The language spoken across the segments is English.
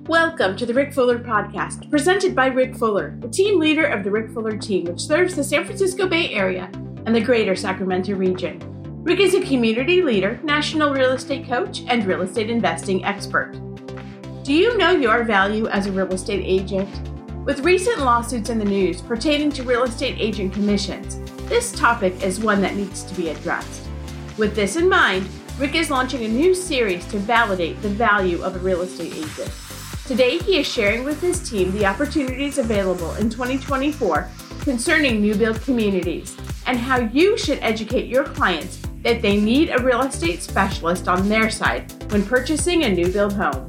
Welcome to the Rick Fuller Podcast, presented by Rick Fuller, the team leader of the Rick Fuller team, which serves the San Francisco Bay Area and the greater Sacramento region. Rick is a community leader, national real estate coach, and real estate investing expert. Do you know your value as a real estate agent? With recent lawsuits in the news pertaining to real estate agent commissions, this topic is one that needs to be addressed. With this in mind, Rick is launching a new series to validate the value of a real estate agent. Today, he is sharing with his team the opportunities available in 2024 concerning new build communities and how you should educate your clients that they need a real estate specialist on their side when purchasing a new build home.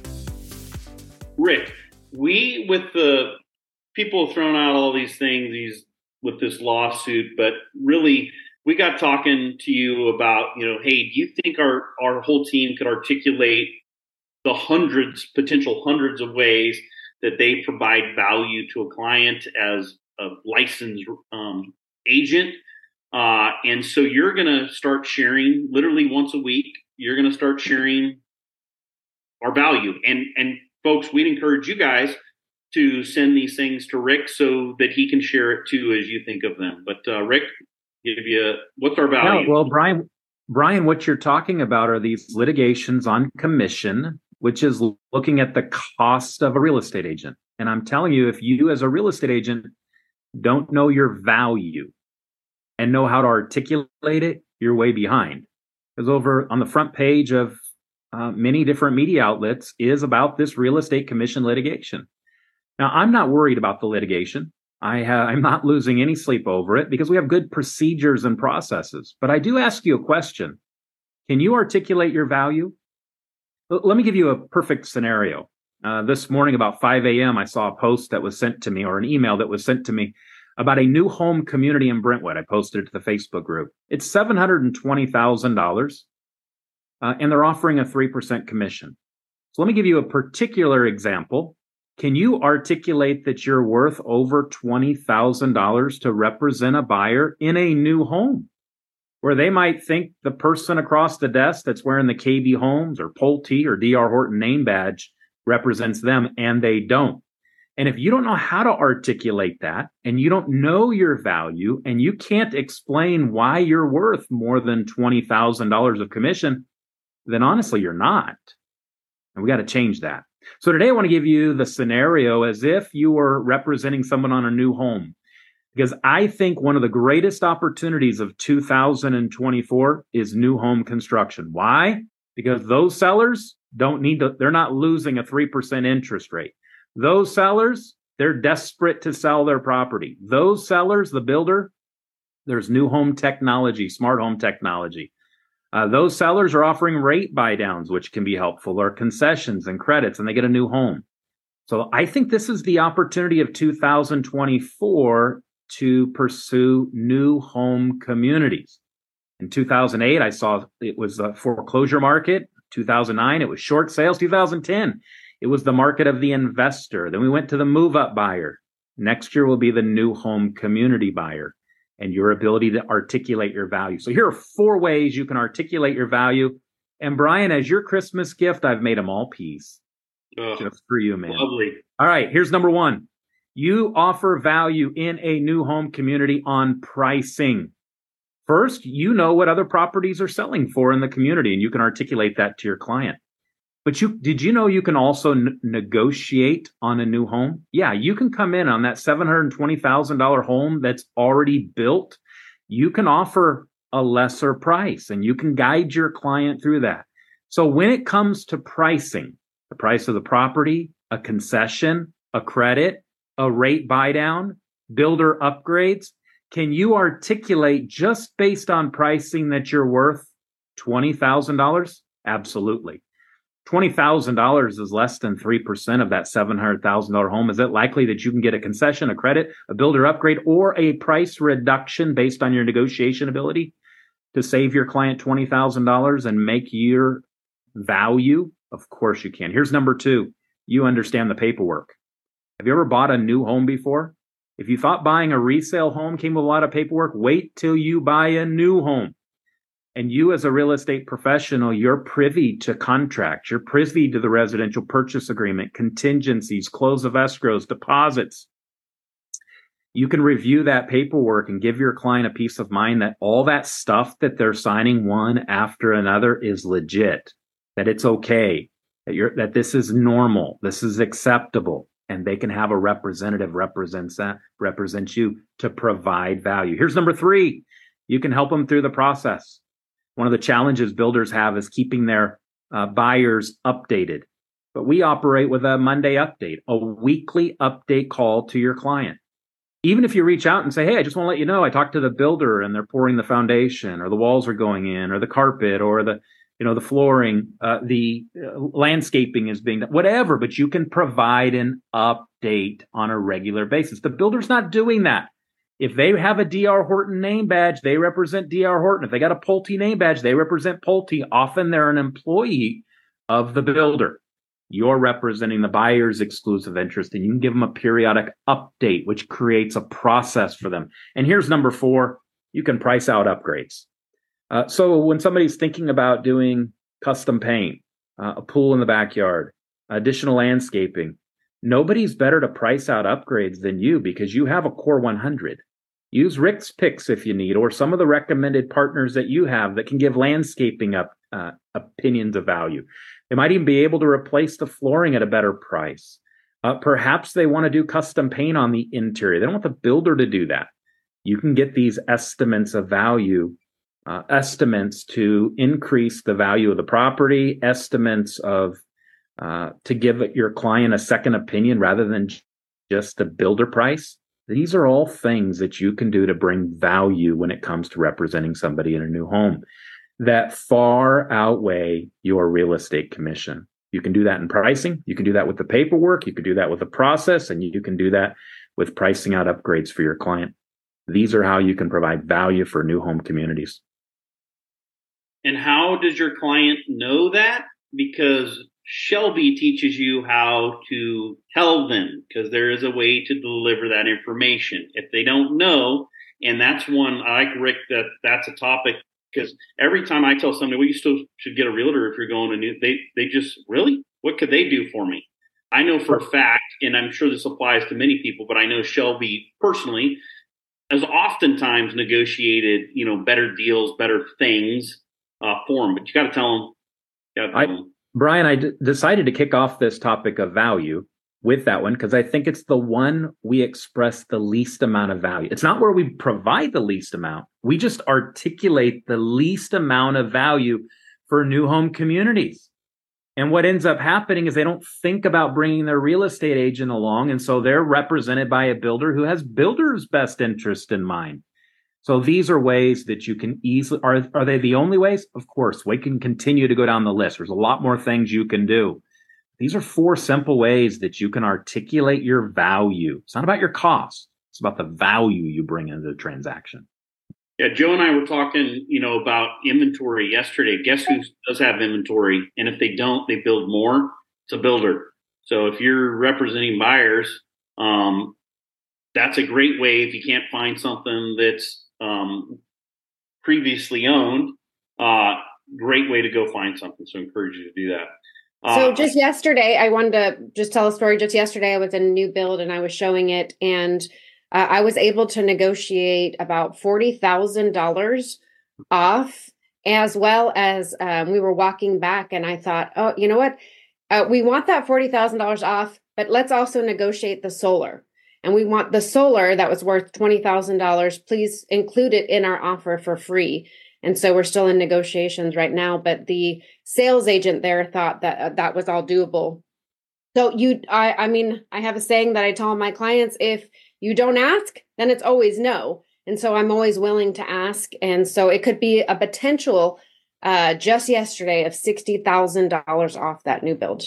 Rick, with the people throwing out all these things, with this lawsuit, but really we got talking to you about, hey, do you think our whole team could articulate the potential hundreds of ways that they provide value to a client as a licensed agent? And so you're going to start sharing literally once a week. You're going to start sharing our value. And folks, we'd encourage you guys to send these things to Rick so that he can share it too as you think of them. But Rick, what's our value? Yeah, well, Brian, what you're talking about are these litigations on commission, which is looking at the cost of a real estate agent. And I'm telling you, if you as a real estate agent don't know your value and know how to articulate it, you're way behind. Because over on the front page of many different media outlets is about this real estate commission litigation. Now, I'm not worried about the litigation. I'm not losing any sleep over it because we have good procedures and processes. But I do ask you a question. Can you articulate your value? Let me give you a perfect scenario. This morning about 5 a.m., I saw a post that was sent to me, or an email that was sent to me about a new home community in Brentwood. I posted it to the Facebook group. It's $720,000, and they're offering a 3% commission. So let me give you a particular example. Can you articulate that you're worth over $20,000 to represent a buyer in a new home, where they might think the person across the desk that's wearing the KB Homes or Pulte or D.R. Horton name badge represents them, and they don't? And if you don't know how to articulate that, and you don't know your value, and you can't explain why you're worth more than $20,000 of commission, then honestly, you're not. And we got to change that. So today I want to give you the scenario as if you were representing someone on a new home, because I think one of the greatest opportunities of 2024 is new home construction. Why? Because those sellers they're not losing a 3% interest rate. Those sellers, they're desperate to sell their property. Those sellers, the builder, there's new home technology, smart home technology. Those sellers are offering rate buy downs, which can be helpful, or concessions and credits, and they get a new home. So I think this is the opportunity of 2024 to pursue new home communities. In 2008, I saw it was the foreclosure market. 2009, it was short sales. 2010, it was the market of the investor. Then we went to the move-up buyer. Next year will be the new home community buyer, and your ability to articulate your value. So here are 4 ways you can articulate your value. And Brian, as your Christmas gift, I've made them all peas. Just for you, man. Lovely. All right, here's number 1. You offer value in a new home community on pricing. First, you know what other properties are selling for in the community, and you can articulate that to your client. But did you know you can also negotiate on a new home? Yeah, you can come in on that $720,000 home that's already built. You can offer a lesser price, and you can guide your client through that. So when it comes to pricing, the price of the property, a concession, a credit, a rate buy down, builder upgrades, can you articulate just based on pricing that you're worth $20,000? Absolutely. $20,000 is less than 3% of that $700,000 home. Is it likely that you can get a concession, a credit, a builder upgrade, or a price reduction based on your negotiation ability to save your client $20,000 and make your value? Of course you can. Here's number 2. You understand the paperwork. Have you ever bought a new home before? If you thought buying a resale home came with a lot of paperwork, wait till you buy a new home. And you as a real estate professional, you're privy to contracts, you're privy to the residential purchase agreement, contingencies, close of escrows, deposits. You can review that paperwork and give your client a peace of mind that all that stuff that they're signing one after another is legit, that it's okay, that this is normal, this is acceptable, and they can have a representative represent you to provide value. Here's number 3. You can help them through the process. One of the challenges builders have is keeping their buyers updated. But we operate with a Monday update, a weekly update call to your client. Even if you reach out and say, hey, I just want to let you know, I talked to the builder and they're pouring the foundation, or the walls are going in, or the carpet, or the flooring, the landscaping is being done, whatever, but you can provide an update on a regular basis. The builder's not doing that. If they have a D.R. Horton name badge, they represent D.R. Horton. If they got a Pulte name badge, they represent Pulte. Often they're an employee of the builder. You're representing the buyer's exclusive interest, and you can give them a periodic update, which creates a process for them. And here's number 4. You can price out upgrades. So when somebody's thinking about doing custom paint, a pool in the backyard, additional landscaping, nobody's better to price out upgrades than you, because you have a core 100. Use Rick's picks if you need, or some of the recommended partners that you have that can give landscaping opinions of value. They might even be able to replace the flooring at a better price. Perhaps they want to do custom paint on the interior. They don't want the builder to do that. You can get these estimates of value, estimates to increase the value of the property, estimates of to give your client a second opinion rather than just a builder price. These are all things that you can do to bring value when it comes to representing somebody in a new home that far outweigh your real estate commission. You can do that in pricing. You can do that with the paperwork. You can do that with the process, and you can do that with pricing out upgrades for your client. These are how you can provide value for new home communities. And how does your client know that? Because Shelby teaches you how to tell them, because there is a way to deliver that information. If they don't know, and that's one, I like Rick, that's a topic, because every time I tell somebody, well, you still should get a realtor if you're going to new, they just, really? What could they do for me? I know for a fact, and I'm sure this applies to many people, but I know Shelby personally has oftentimes negotiated, better deals, better things for them. But you got to tell them. Brian, I decided to kick off this topic of value with that one because I think it's the one we express the least amount of value. It's not where we provide the least amount. We just articulate the least amount of value for new home communities. And what ends up happening is they don't think about bringing their real estate agent along. And so they're represented by a builder who has builder's best interest in mind. So these are ways that you can easily, are they the only ways? Of course, we can continue to go down the list. There's a lot more things you can do. These are 4 simple ways that you can articulate your value. It's not about your cost. It's about the value you bring into the transaction. Yeah, Joe and I were talking, about inventory yesterday. Guess who does have inventory? And if they don't, they build more. It's a builder. So if you're representing buyers, that's a great way. If you can't find something that's previously owned, great way to go find something. So I encourage you to do that. So just yesterday, I wanted to just tell a story. Just yesterday, I was in a new build and I was showing it, and I was able to negotiate about $40,000 off, as well as we were walking back, and I thought, oh, you know what? We want that $40,000 off, but let's also negotiate the solar. And we want the solar that was worth $20,000. Please include it in our offer for free. And so we're still in negotiations right now. But the sales agent there thought that that was all doable. So I have a saying that I tell my clients: if you don't ask, then it's always no. And so I'm always willing to ask. And so it could be a potential just yesterday of $60,000 off that new build.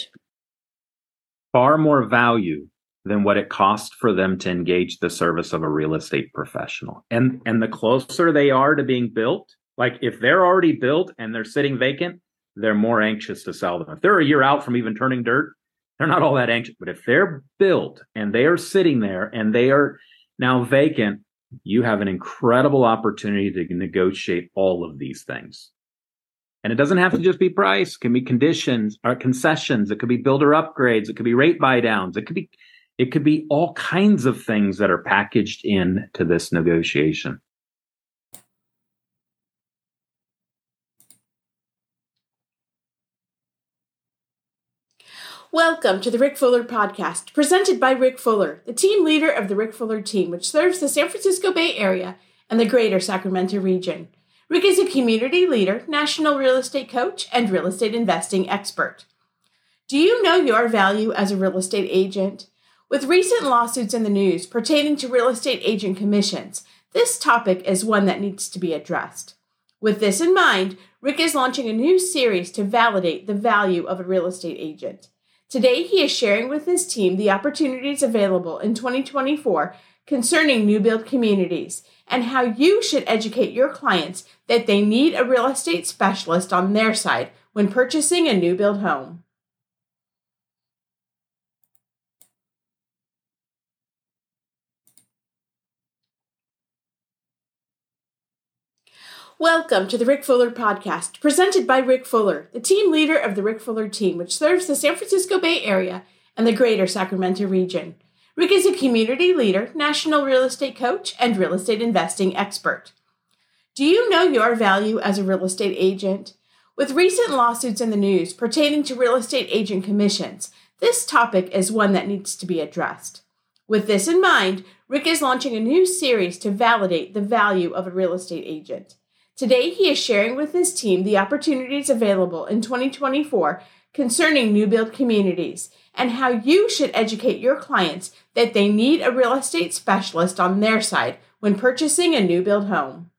Far more value than what it costs for them to engage the service of a real estate professional. And the closer they are to being built, like if they're already built and they're sitting vacant, they're more anxious to sell them. If they're a year out from even turning dirt, they're not all that anxious. But if they're built and they are sitting there and they are now vacant, you have an incredible opportunity to negotiate all of these things. And it doesn't have to just be price. It can be conditions or concessions. It could be builder upgrades. It could be rate buy downs. It could be all kinds of things that are packaged into this negotiation. Welcome to the Rick Fuller Podcast, presented by Rick Fuller, the team leader of the Rick Fuller team, which serves the San Francisco Bay Area and the greater Sacramento region. Rick is a community leader, national real estate coach, and real estate investing expert. Do you know your value as a real estate agent? With recent lawsuits in the news pertaining to real estate agent commissions, this topic is one that needs to be addressed. With this in mind, Rick is launching a new series to validate the value of a real estate agent. Today, he is sharing with his team the opportunities available in 2024 concerning new build communities and how you should educate your clients that they need a real estate specialist on their side when purchasing a new build home. Welcome to the Rick Fuller Podcast, presented by Rick Fuller, the team leader of the Rick Fuller team, which serves the San Francisco Bay Area and the greater Sacramento region. Rick is a community leader, national real estate coach, and real estate investing expert. Do you know your value as a real estate agent? With recent lawsuits in the news pertaining to real estate agent commissions, this topic is one that needs to be addressed. With this in mind, Rick is launching a new series to validate the value of a real estate agent. Today, he is sharing with his team the opportunities available in 2024 concerning new build communities and how you should educate your clients that they need a real estate specialist on their side when purchasing a new build home.